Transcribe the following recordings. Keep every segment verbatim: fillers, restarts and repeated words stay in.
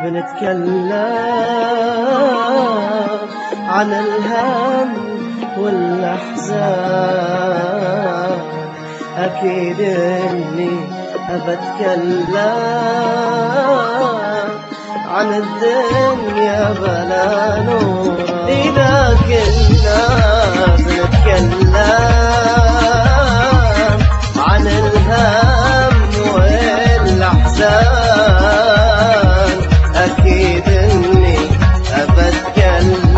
بنتكلم عن الهم والأحزان. أكيد إني أبتكلم عن الدنيا بلا نور. إذا كنا بنتكلم عن الهم والأحزان، أكيد إني أبتكلم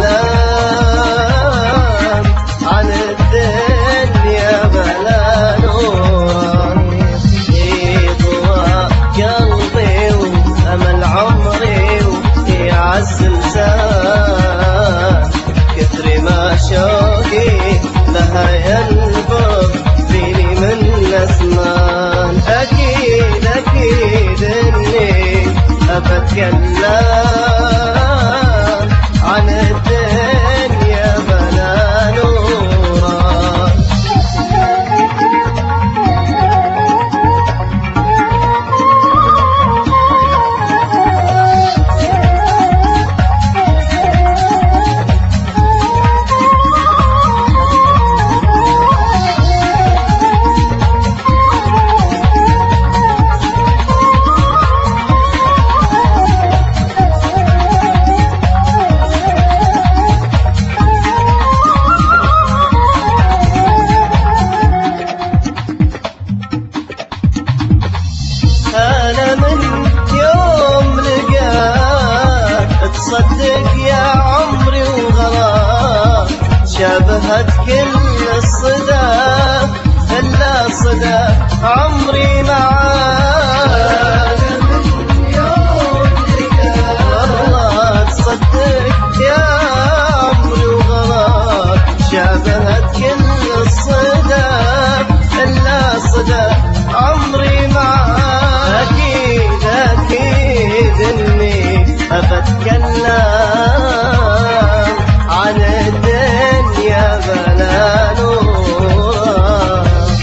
عن الدنيا بلا نور. يضوى قلبي وأمل عمري ويعز لسان، كثر ما شوقي لها ينبض فيني من أزمان. أكيد أكيد إني أبتكلم عن الدنيا بلا نورا. أنا من يوم لقاك تصدق يا عمري وغلاك، شبهت كل الصدى إلا صدى عمري معاك. أنا من يوم لقاك والله تصدق يا عمري وغلاك، شبهت كل الصدى إلا صدى عمري معاك. أكيد أكيد إني أبتكلم عن الدنيا بلا نور.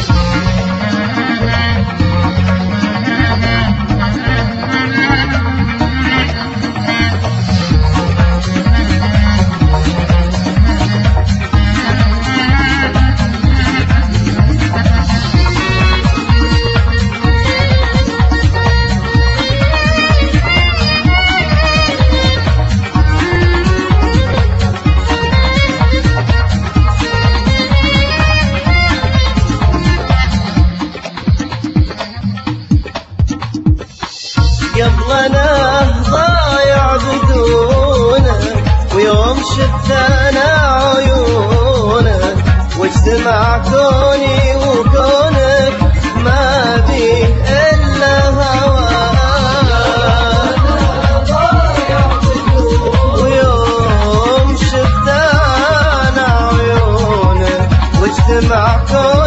قبل أنا ضايع بدونك، ويوم شفت أنا عيونك واجتمع كوني وكونك ما بيه إلا هواك. ويوم شفت أنا عيونك واجتمع كوني